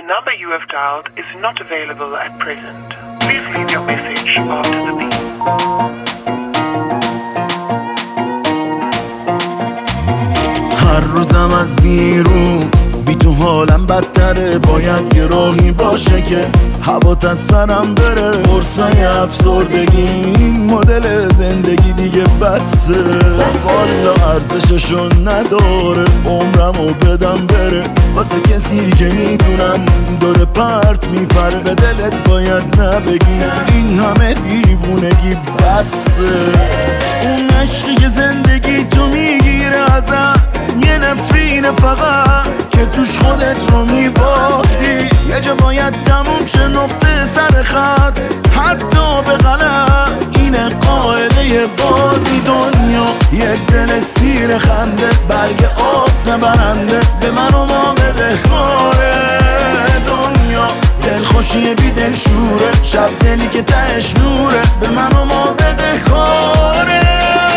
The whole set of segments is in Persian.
number you have dialed is not available at present. Please leave your message after the beep. هر روزم از دیروز بی تو حالم بدتره. باید یه راهی باشه که هوات از سرم بره. قرصای افسردگی این مدل زندگی دیگه بسه. والا ارزششو نداره عمرمو بدم بره واسه کسی که میدونم داره پرت میپره. به دلت باید نبگی این همه دیوونگی بسه. اون عشقی که زندگی تو میگیره ازت یه نفرینه فقط که توش خودت رو میبازی. یه جا باید تموم شه نقطه سر خط حتی به غلط. اینه قاعده بازی دنیا یه دل سیر خنده. برگ آس برنده به من و ما بده کاره. دنیا دل خوشی بی دل شوره. شب دلی که تهش نوره به من و ما بده کاره.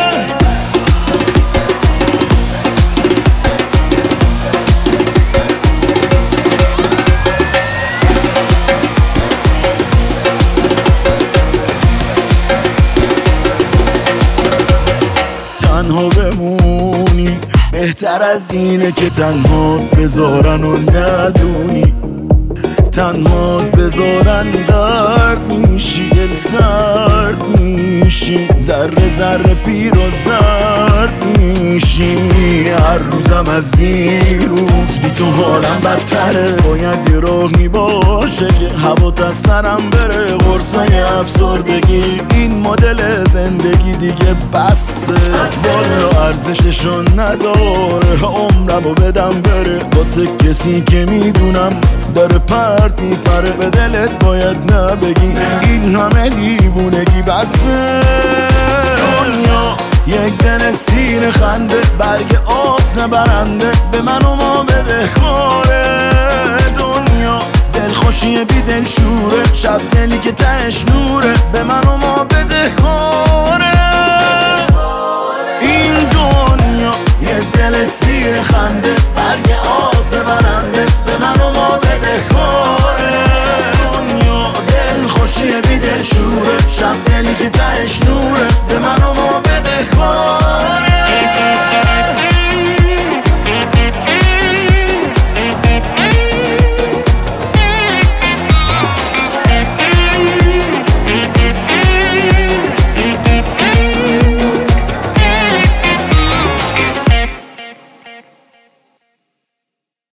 تنها بمونی بهتر از اینه که تنها بذارن و ندونی. تنها بذارن درد میشی دل سرد میشی. ذره ذره پیر و زرد میشی. هر روزم از دیروز بی تو حالم بدتره. باید یه راهی باشه که هوات از سرم بره. قرصای افسردگی این مدل زندگی دیگه بسه. والا ارزششو نداره عمرمو بدم بره واسه کسی که میدونم داره پرت میپره. به دلت باید نبگی این همه دیوونگی بسه. دنیا یک دل سیر خنده. برگ آس برنده به من و ما بده کاره. دنیا دل خوشی بی دل شوره. شب دلی که تهش نوره به من و ما بده کاره. این دنیا یک دل سیر خنده. برگ آس برنده به من و ما بده کاره. دنیا دل خوشی بی دل شوره. شب دلی که تهش نوره